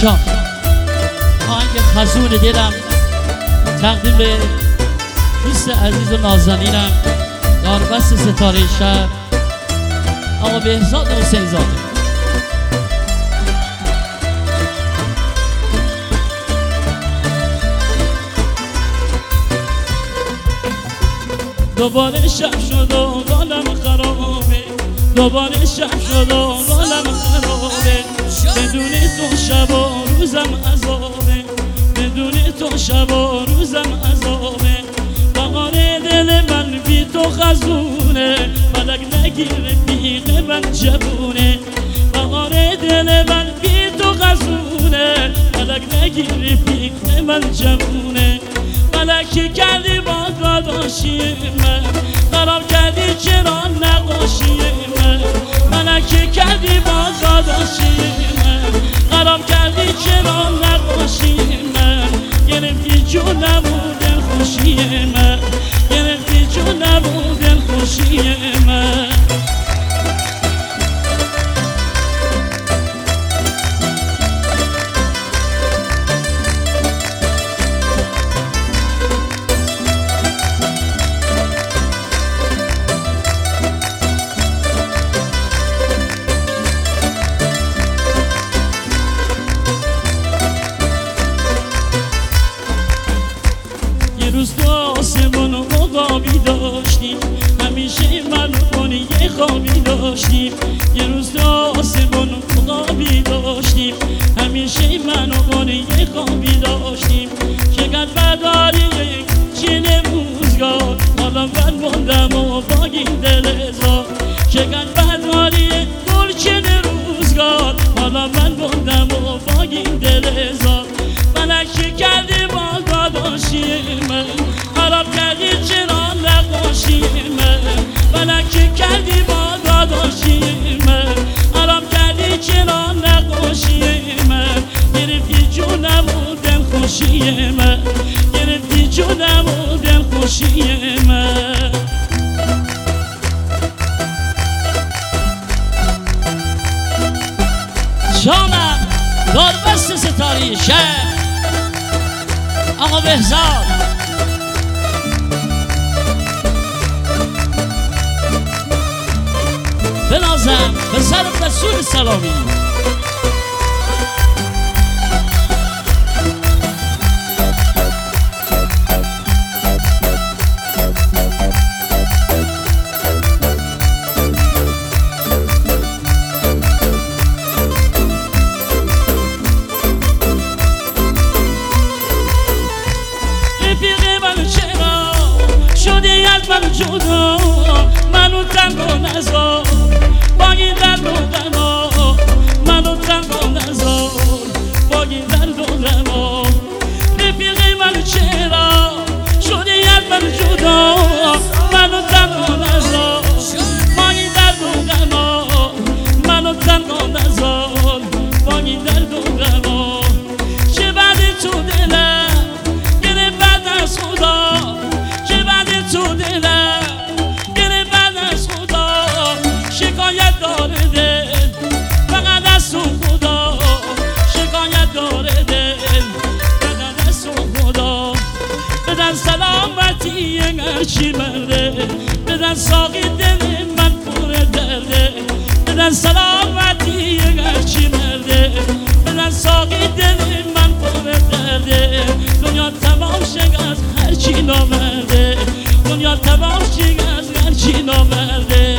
شاه آهنگ خزون دلم تقدیم به دوست عزیز و نازنینم داربست ستاره شهر آقا بهزاد حسین زاده. دوباره شب شد و حالم خرابه، دوباره شب شد و حالم خرابه، بدون تو شب و روزم عذابه، بدون تو شب و روزم عذابه. بهار دل من بی تو خزونه، فلک نگیره بیغ من جبونه. بهار دل من بی تو خزونه، فلک نگیره بیغ من جبونه. فلکی کردی با داداشی من، خراب کردی چرا نقاشی من. فلکی کردی با داداشی من، خراب کردی چرا نقاشی من. گرفتی جونم و دل خوشی من، گرفتی جونم و دل خوشی من. روز تو آسمون و مقابی داشتیم، همیشه منو کنی یه خوابی داشتیم. یه روز تو آسمون و مقابی داشتیم، همیشه منو کنی یه خوابی داشتیم. چقدر بداری یک چین روزگار، حالا من موندم و با این دل ازار. چقدر بداری گل چین روزگار، حالا من موندم و با این دل ازار. فلکی کردی با داداشی من، خراب کردی چرا نقاشی من. فلکی کردی با داداشی من، خراب کردی چرا نقاشی من. گرفتی جونم و دل خوشی من، گرفتی جونم و دل خوشی من. شامم داربست ستاره شهر آقا بهزاد. بنازم به سر رسول سلامی. من جدا منو تنها نذار، با این درد و غما منو تنها نذار، با این درد و غما. رفیق من چرا شدی از من جدا، منو تنها نذار، با این درد و غما منو تنها نذار، با این درد و غما. چه بعد تو دلم گره بعد از خدا، چه بعد تو دلم گره بعد از خدا. شکایت داره دل فقط از تو خدا، شکایت داره دل فقط از تو خدا. بدن سلامتی هرچی مرده، بدن ساقی دل من پر درده. بدن سلامتی هرچی مرده، بدن ساقی دل من پر درده. دنیا تمام شد از هرچی نامرده، دنیا تمام شد از هرچی نامرده.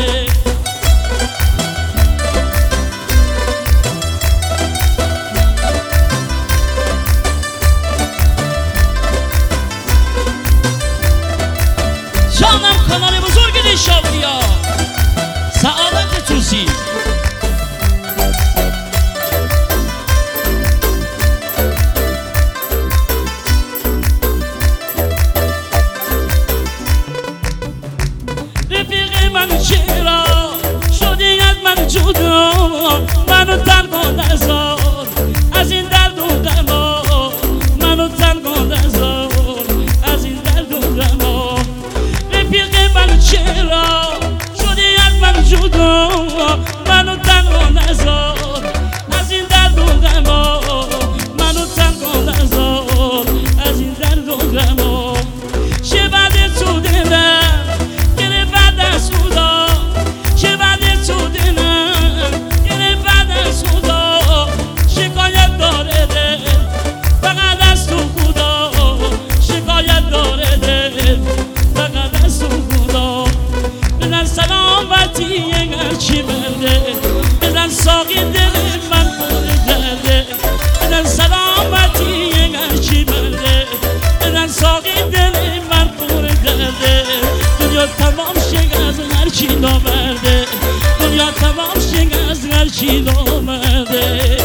جانم کانال بزرگ نشابوریا سعادت توسی. رفیق من فرشید آمده